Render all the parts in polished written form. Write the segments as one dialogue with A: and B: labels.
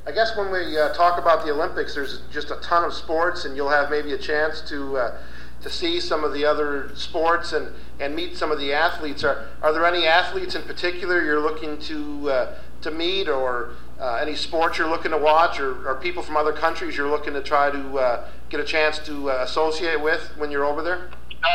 A: I guess when we talk about the Olympics, there's just a ton of sports, and you'll have maybe a chance to see some of the other sports and meet some of the athletes. Are there any athletes in particular you're looking to meet, or any sports you're looking to watch, or people from other countries you're looking to try to get a chance to associate with when you're over there?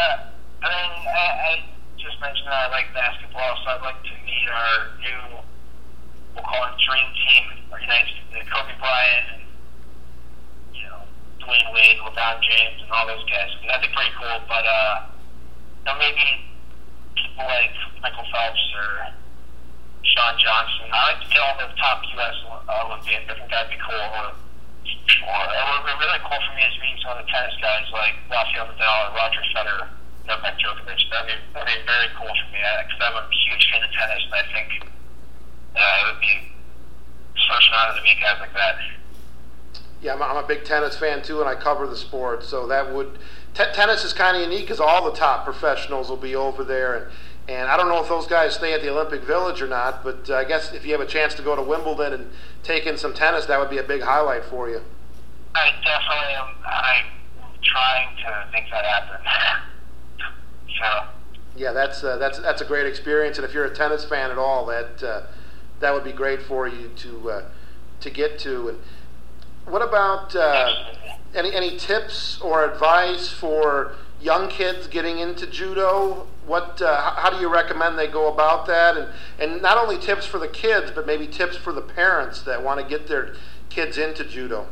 B: I just mentioned that I like basketball, so I'd like to meet our new, we'll call it dream team, Kobe Bryant and Dwayne Wade, LeBron James, and all those guys. That'd be pretty cool. But maybe people like Michael Phelps or Sean Johnson. I like to get all the top U.S. Olympians. I think that'd be cool. Or it would be really cool for me is meeting some of the tennis guys like Rafael Nadal or Roger Federer, Novak Djokovic. That'd be very cool for me because I'm a huge fan of tennis, and I think it would be such an honor to meet guys like that.
A: Yeah, I'm a big tennis fan too, and I cover the sport. So that would tennis is kind of unique because all the top professionals will be over there, and I don't know if those guys stay at the Olympic Village or not. But I guess if you have a chance to go to Wimbledon and take in some tennis, that would be a big highlight for you.
B: I definitely am. I'm trying to make that happen. So.
A: Yeah, that's a great experience, and if you're a tennis fan at all, that would be great for you to get to. And what about any tips or advice for young kids getting into judo? How do you recommend they go about that? And not only tips for the kids, but maybe tips for the parents that want to get their kids into judo.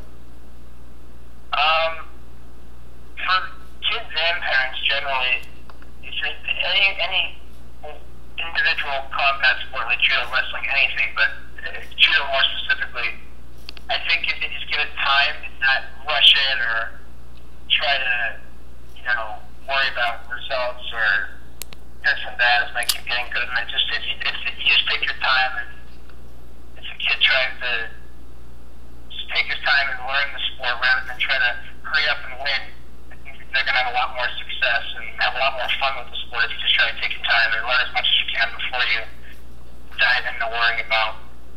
B: For kids and parents, generally, it's any individual combat sport like judo, wrestling, anything, but judo more specifically, I think if they just give it time and not rush it or try to, worry about results or this and that as they keep getting good, and if you just take your time, and it's a kid trying to just take his time and learn the sport rather than try to hurry up and win, I think they're going to have a lot more success and have a lot more fun with the sport if you just try to take your time and learn as much as you can before you dive into worrying about,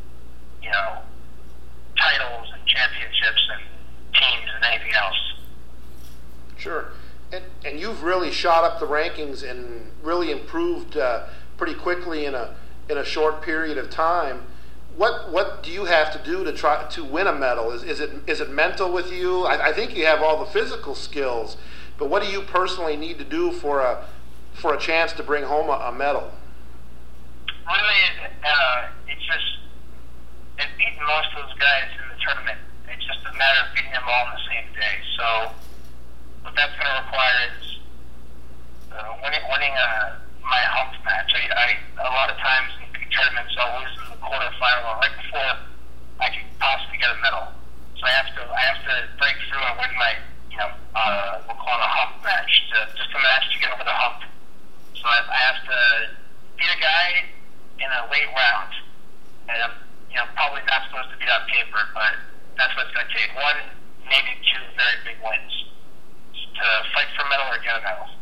B: titles and championships and teams and anything else.
A: Sure. And you've really shot up the rankings and really improved pretty quickly in a short period of time. What do you have to do to try to win a medal? Is it mental with you? I think you have all the physical skills, but what do you personally need to do for a chance to bring home a medal?
B: Really, it's beating most of those guys in the tournament. It's just a matter of beating them all on the same day. So what that's going to require is winning my hump match. I a lot of times in big tournaments I'll lose in the quarterfinal or right before I can possibly get a medal. So I have to break through and win my we'll call it a hump match, just a match to get over the hump. So I have to beat a guy in a late round, and I'm probably not supposed to beat on paper, but that's what it's going to take. One, maybe two very big wins to fight for a medal or get a medal.